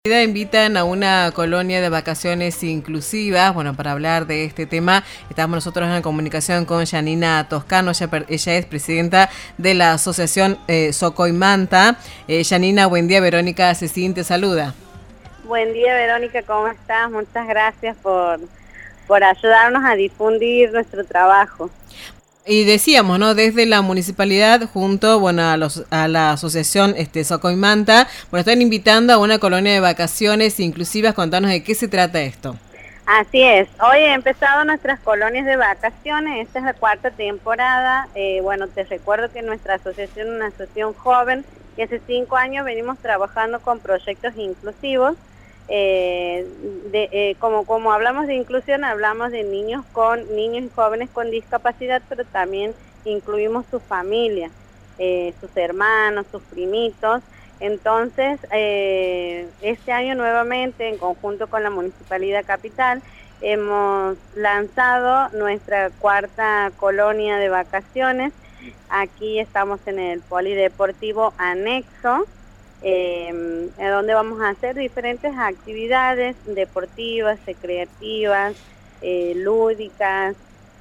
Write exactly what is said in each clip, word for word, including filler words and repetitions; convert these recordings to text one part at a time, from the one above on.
Invitan a una colonia de vacaciones inclusivas. Bueno, para hablar de este tema, estamos nosotros en comunicación con Yanina Toscano. Ella, ella es presidenta de la asociación eh, Socoimanta. Eh, Yanina, buen día. Verónica Cecín te saluda. Buen día, Verónica, ¿cómo estás? Muchas gracias por, por ayudarnos a difundir nuestro trabajo. Y decíamos, ¿no? Desde la municipalidad junto, bueno, a los a la asociación este Socoimanta, bueno, están invitando a una colonia de vacaciones inclusivas. Contanos de qué se trata esto. Así es, hoy he empezado nuestras colonias de vacaciones, esta es la cuarta temporada. Eh, bueno, te recuerdo que nuestra asociación es una asociación joven, que hace cinco años venimos trabajando con proyectos inclusivos. Eh, de, eh, como, como hablamos de inclusión, hablamos de niños con niños y jóvenes con discapacidad, pero también incluimos su familia, eh, sus hermanos, sus primitos. Entonces, eh, este año nuevamente, en conjunto con la Municipalidad Capital, hemos lanzado nuestra cuarta colonia de vacaciones. Aquí estamos en el Polideportivo Anexo, eh, donde vamos a hacer diferentes actividades deportivas, recreativas, eh, lúdicas.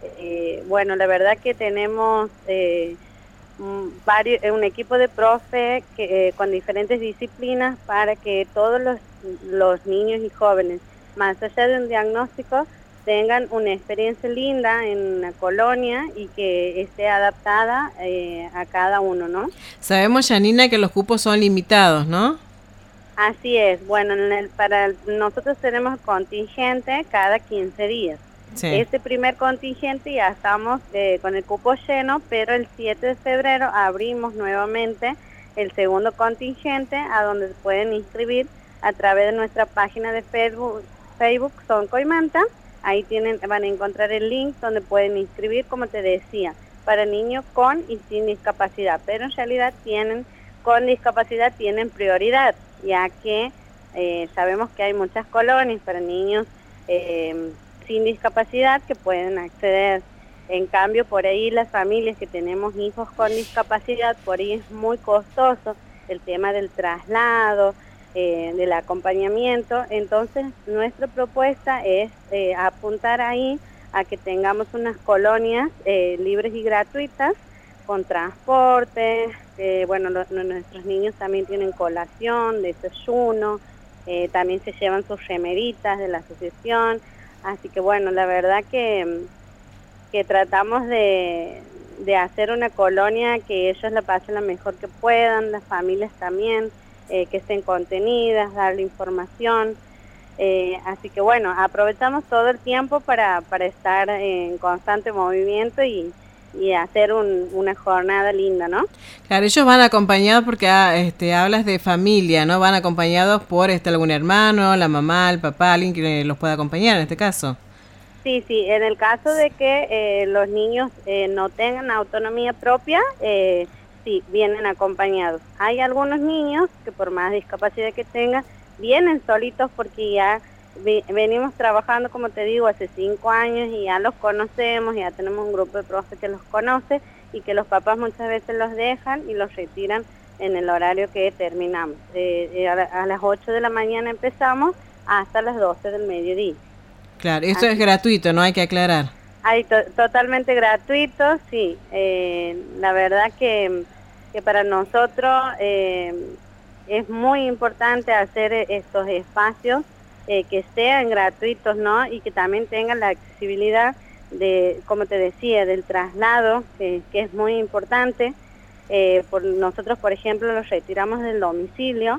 Eh, bueno, la verdad que tenemos eh, varios, un equipo de profe que, eh, con diferentes disciplinas para que todos los, los niños y jóvenes, más allá de un diagnóstico, tengan una experiencia linda en una colonia y que esté adaptada eh, a cada uno, ¿no? Sabemos, Yanina, que los cupos son limitados, ¿no? Así es. Bueno, en el, para el, nosotros tenemos contingente cada quince días. Sí. Este primer contingente ya estamos eh, con el cupo lleno, pero el siete de febrero abrimos nuevamente el segundo contingente, a donde pueden inscribir a través de nuestra página de Facebook, Facebook Socoimanta. Ahí tienen, van a encontrar el link donde pueden inscribir, como te decía, para niños con y sin discapacidad, pero en realidad tienen con discapacidad tienen prioridad, ya que eh, sabemos que hay muchas colonias para niños eh, sin discapacidad que pueden acceder. En cambio, por ahí las familias que tenemos hijos con discapacidad, por ahí es muy costoso el tema del traslado, eh, del acompañamiento. Entonces, nuestra propuesta es eh, apuntar ahí a que tengamos unas colonias eh, libres y gratuitas, con transporte. Eh, bueno, los, nuestros niños también tienen colación, desayuno, eh, también se llevan sus remeritas de la asociación. Así que bueno, la verdad que, que tratamos de, de hacer una colonia que ellos la pasen lo mejor que puedan, las familias también, eh, que estén contenidas, darle información. Eh, así que bueno, aprovechamos todo el tiempo para, para estar en constante movimiento y, y hacer un, una jornada linda, ¿no? Claro, ellos van acompañados porque ah, este, hablas de familia, ¿no? Van acompañados por este algún hermano, la mamá, el papá, alguien que los pueda acompañar en este caso. Sí, sí, en el caso de que eh, los niños eh, no tengan autonomía propia, eh, sí, vienen acompañados. Hay algunos niños que por más discapacidad que tengan, vienen solitos porque ya vi, venimos trabajando, como te digo, hace cinco años y ya los conocemos, ya tenemos un grupo de profes que los conoce y que los papás muchas veces los dejan y los retiran en el horario que terminamos. Eh, eh, a, a las ocho de la mañana empezamos hasta las doce del mediodía. Claro, esto Así. es gratuito, ¿no? Hay que aclarar. Hay to totalmente gratuito, sí. Eh, la verdad que, que para nosotros eh, es muy importante hacer estos espacios eh, que sean gratuitos, ¿no? Y que también tengan la accesibilidad de, como te decía, del traslado, que, que es muy importante. Eh, por nosotros, por ejemplo, los retiramos del domicilio.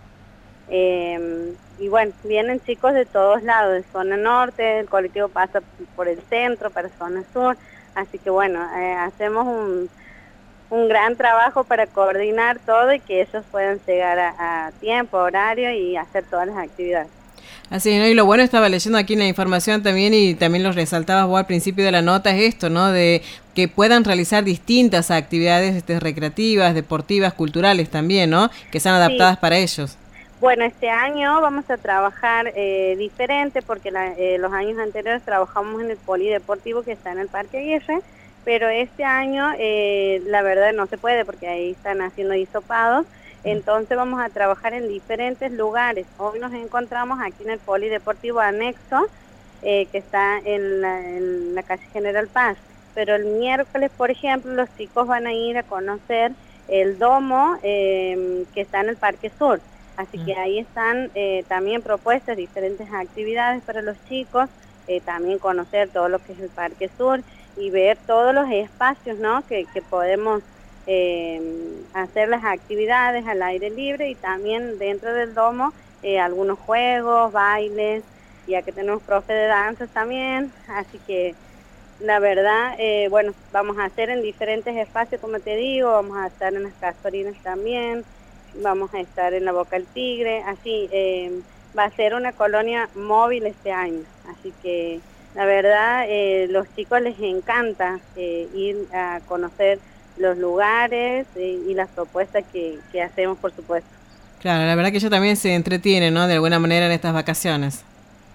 Eh, y bueno, vienen chicos de todos lados, de zona norte, el colectivo pasa por el centro, para zona sur, así que bueno, eh, hacemos un, un gran trabajo para coordinar todo y que ellos puedan llegar a, a tiempo, horario y hacer todas las actividades. Así, ¿no? Y lo bueno, estaba leyendo aquí en la información también y también lo resaltabas vos al principio de la nota, es esto, ¿no? De que puedan realizar distintas actividades este, recreativas, deportivas, culturales también, ¿no? Que sean adaptadas sí. para ellos. Bueno, este año vamos a trabajar eh, diferente porque la, eh, los años anteriores trabajamos en el polideportivo que está en el Parque Aguirre, pero este año eh, la verdad no se puede porque ahí están haciendo hisopados Entonces vamos a trabajar en diferentes lugares. Hoy nos encontramos aquí en el Polideportivo Anexo, eh, que está en la, en la calle General Paz. Pero el miércoles, por ejemplo, los chicos van a ir a conocer el domo eh, que está en el Parque Sur. Así que ahí están eh, también propuestas diferentes actividades para los chicos, eh, también conocer todo lo que es el Parque Sur y ver todos los espacios, ¿no?, que, que podemos eh, hacer las actividades al aire libre, y también dentro del domo eh, algunos juegos, bailes, ya que tenemos profe de danzas también. Así que la verdad, eh, bueno, vamos a hacer en diferentes espacios, como te digo, vamos a estar en las Castorinas también, vamos a estar en la Boca del Tigre, así eh, va a ser una colonia móvil este año. Así que la verdad, eh, los chicos les encanta eh, ir a conocer los lugares eh, y las propuestas que, que hacemos, por supuesto. Claro, la verdad que ellos también se entretienen, ¿no?, de alguna manera en estas vacaciones.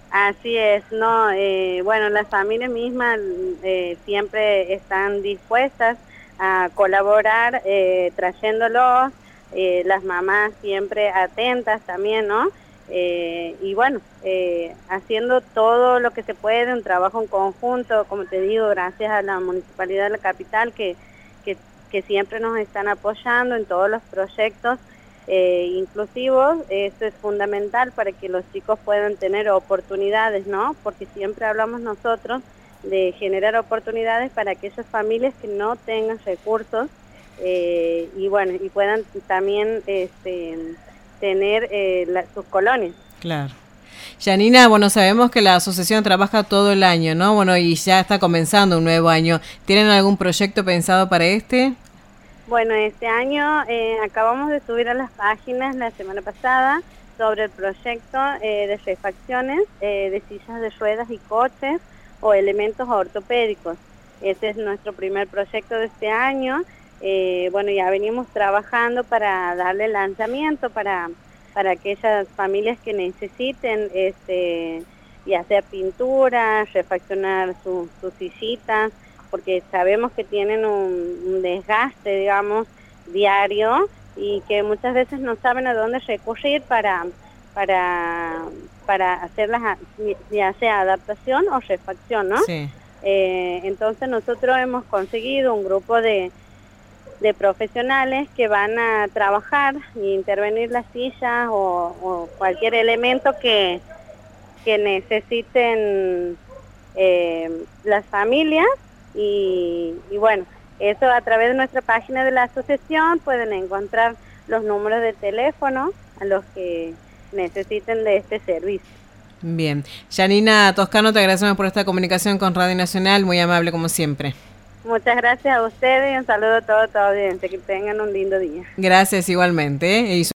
Así es, no, eh, bueno, las familias mismas eh, siempre están dispuestas a colaborar eh, trayéndolos, eh, las mamás siempre atentas también, ¿no? Eh, y bueno, eh, haciendo todo lo que se puede, un trabajo en conjunto, como te digo, gracias a la Municipalidad de la Capital que, que, que siempre nos están apoyando en todos los proyectos eh, inclusivos. Esto es fundamental para que los chicos puedan tener oportunidades, ¿no? Porque siempre hablamos nosotros de generar oportunidades para aquellas familias que no tengan recursos eh, y bueno, y puedan también este, tener eh, la, sus colonias. Claro. Yanina, bueno, sabemos que la asociación trabaja todo el año, ¿no? Bueno, y ya está comenzando un nuevo año. ¿Tienen algún proyecto pensado para este? Bueno, este año eh, acabamos de subir a las páginas la semana pasada sobre el proyecto eh, de refacciones eh, de sillas de ruedas y coches o elementos ortopédicos. Ese es nuestro primer proyecto de este año. Eh, bueno, ya venimos trabajando para darle lanzamiento para, para aquellas familias que necesiten, este, ya sea pintura, refaccionar sus su sillitas, porque sabemos que tienen un, un desgaste, digamos, diario, y que muchas veces no saben a dónde recurrir para, para, para hacer las, ya sea adaptación o refacción, ¿no? Sí. Eh, entonces nosotros hemos conseguido un grupo de de profesionales que van a trabajar e intervenir las sillas o, o cualquier elemento que, que necesiten eh, las familias y, y bueno, eso a través de nuestra página de la asociación pueden encontrar los números de teléfono a los que necesiten de este servicio. Bien. Yanina Toscano, te agradecemos por esta comunicación con Radio Nacional, muy amable como siempre. Muchas gracias a ustedes y un saludo a toda tu audiencia. Que tengan un lindo día. Gracias igualmente. ¿eh?